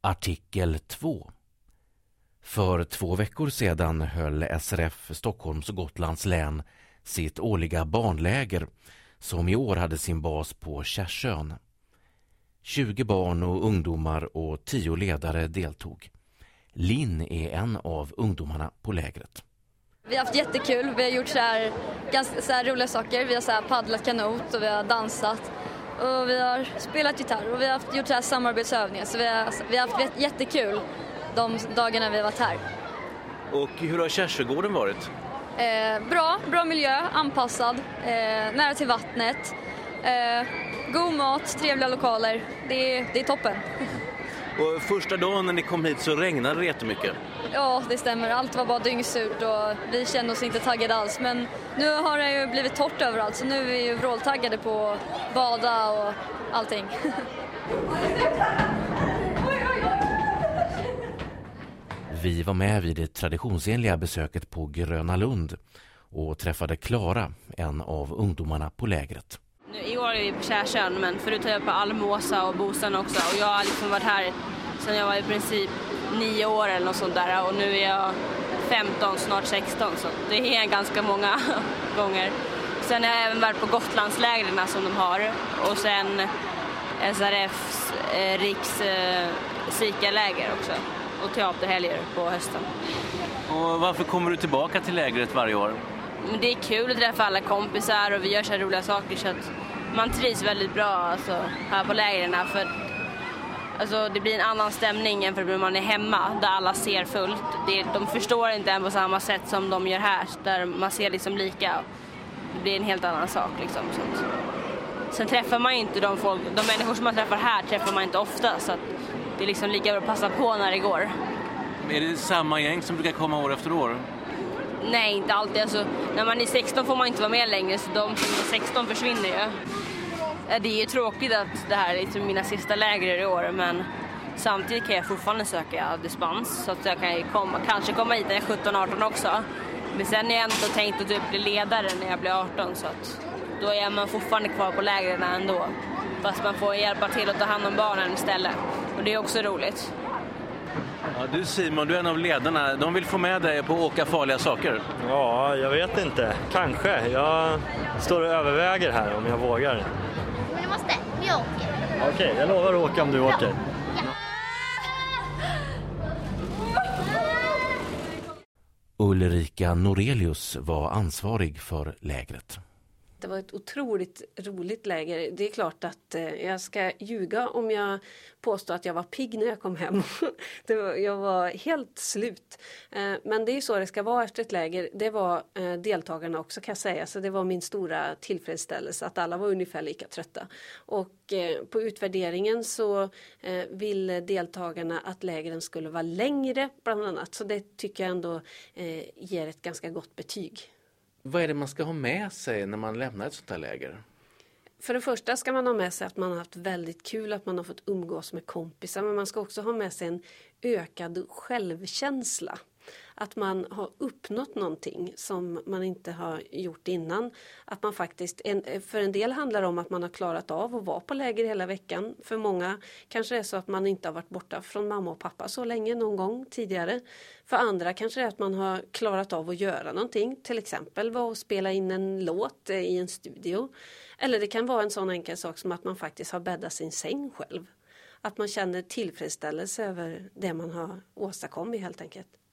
Artikel 2. För 2 veckor sedan höll SRF Stockholms och Gotlands län sitt årliga barnläger som i år hade sin bas på Kärsön. 20 barn och ungdomar och 10 ledare deltog. Linn är en av ungdomarna på lägret. Vi har haft jättekul. Vi har gjort ganska roliga saker. Vi har paddlat kanot och vi har dansat. Och vi har spelat gitarr och vi har gjort samarbetsövningar. Så vi har haft jättekul de dagarna vi har varit här. Och hur har Kärsögården varit? Bra miljö, anpassad, nära till vattnet. God mat, trevliga lokaler. Det är toppen. Och första dagen när ni kom hit så regnade det jättemycket. Ja, det stämmer. Allt var bara dyngsurt och vi kände oss inte taggade alls. Men nu har det ju blivit torrt överallt så nu är vi ju vråltaggade på att bada och allting. Vi var med vid det traditionsenliga besöket på Gröna Lund och träffade Klara, en av ungdomarna på lägret. I år är vi på Kärsön, men förut har jag på Almåsa och Bosan också. Och jag har liksom varit här sedan jag var i princip 9 år eller något sånt där. Och nu är jag 15, snart 16, så det är ganska många gånger. Sen har jag även varit på Gotlandslägren som de har. Och sen SRFs Riks Sika-läger också. Och teaterhelger på hösten. Och varför kommer du tillbaka till lägret varje år? Men det är kul att träffa alla kompisar och vi gör så här roliga saker så att man trivs väldigt bra här på lägren. För det blir en annan stämning än för när man är hemma där alla ser fullt. De förstår inte än på samma sätt som de gör här där man ser liksom lika. Det blir en helt annan sak liksom. Sen träffar man inte de människor som man träffar här träffar man inte ofta så att det är liksom lika bra att passa på när det går. Är det samma gäng som brukar komma år efter år? Nej, inte alltid. När man är 16 får man inte vara med längre så de som är 16 försvinner ju. Det är ju tråkigt att det här är liksom mina sista läger i år men samtidigt kan jag fortfarande söka dispens så att jag kan kanske komma hit när jag är 17-18 också. Men sen är jag ändå tänkt att typ bli ledare när jag blir 18 så att då är man fortfarande kvar på lägren ändå. Fast man får hjälpa till att ta hand om barnen istället. Och det är också roligt. Ja, du Simon, du är en av ledarna. De vill få med dig på att åka farliga saker. Ja, jag vet inte. Kanske. Jag står och överväger här om jag vågar. Men jag måste. Jag åker. Okej, jag lovar att åka om du åker. Ulrika Norelius var ansvarig för lägret. Det var ett otroligt roligt läger. Det är klart att jag ska ljuga om jag påstår att jag var pigg när jag kom hem. Jag var helt slut. Men det är ju så det ska vara efter ett läger. Det var deltagarna också kan jag säga. Så det var min stora tillfredsställelse att alla var ungefär lika trötta. Och på utvärderingen så vill deltagarna att lägren skulle vara längre bland annat. Så det tycker jag ändå ger ett ganska gott betyg. Vad är det man ska ha med sig när man lämnar ett sånt här läger? För det första ska man ha med sig att man har haft väldigt kul, att man har fått umgås med kompisar. Men man ska också ha med sig en ökad självkänsla. Att man har uppnått någonting som man inte har gjort innan. Att man faktiskt, för en del handlar det om att man har klarat av att vara på läger hela veckan. För många kanske det är så att man inte har varit borta från mamma och pappa så länge någon gång tidigare. För andra kanske det är att man har klarat av att göra någonting. Till exempel vara och spela in en låt i en studio. Eller det kan vara en sån enkel sak som att man faktiskt har bäddat sin säng själv. Att man känner tillfredsställelse över det man har åstadkommit helt enkelt.